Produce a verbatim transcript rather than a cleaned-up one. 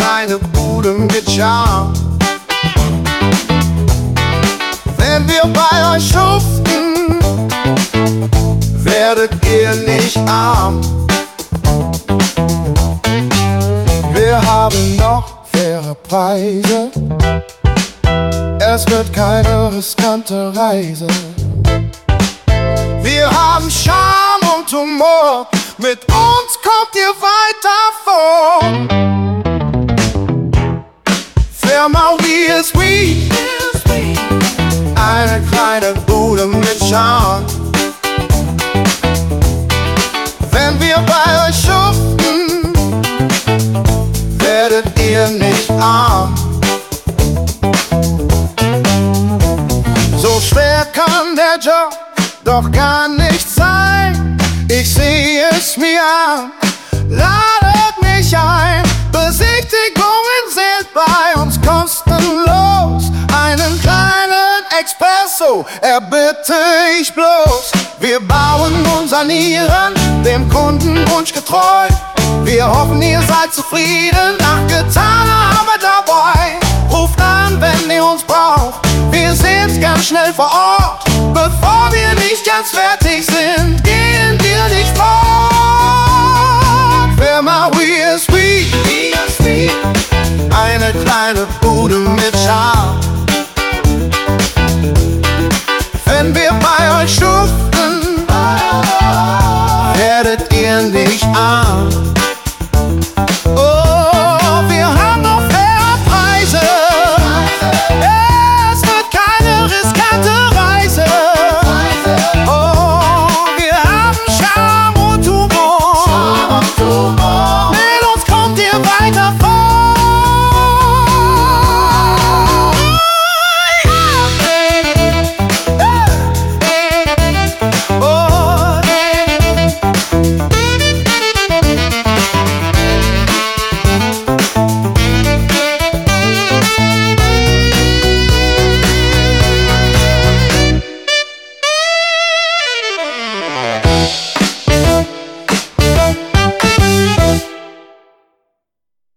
kleine Bude mit Charme. Wenn wir bei euch schuften, werdet ihr nicht arm. Wir haben noch faire Preise, es wird keine riskante Reise. Wir haben Charme und Humor, mit uns kommt ihr weiter vor. Firma We is We, eine kleine Bude mit Charme. Wenn wir bei euch schuften, werdet ihr nicht arm. So schwer kann der Job doch gar nicht sein. Ich sehe es mir an, ladet mich ein. Besichtigungen sind bei uns kostenlos. Einen kleinen Espresso erbitte ich bloß. Wir bauen und sanieren, dem Kundenwunsch getreu. Wir hoffen, ihr seid zufrieden, nach getaner Arbeit dabei. Ruft an, wenn ihr uns braucht, wir sind ganz schnell vor Ort. Bevor wir nicht ganz fertig sind, gehen wir nicht fort. Firma We is We, eine kleine Bude mit Charme.